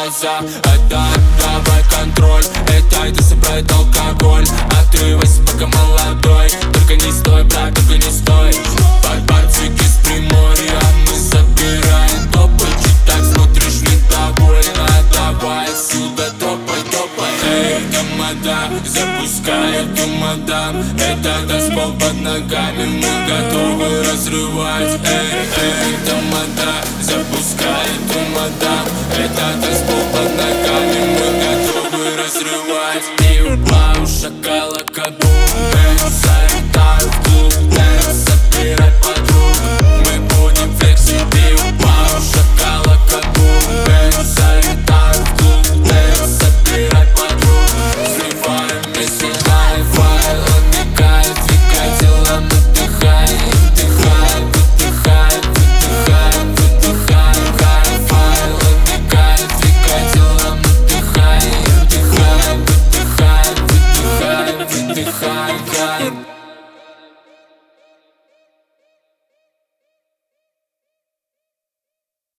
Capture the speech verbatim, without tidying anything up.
глаза. Это давай контроль, это иди собрать алкоголь. Отрывайся, пока молодой, только не стой, брат, только не стой. Барбарчики с Приморья, мы забираем топы. Чуть так смотришь недовольно, давай отсюда топай, топай. Эй, тамада, запускай чемодан. Это танцпол под ногами, мы готовы разрывать. Эй, эй, тамада.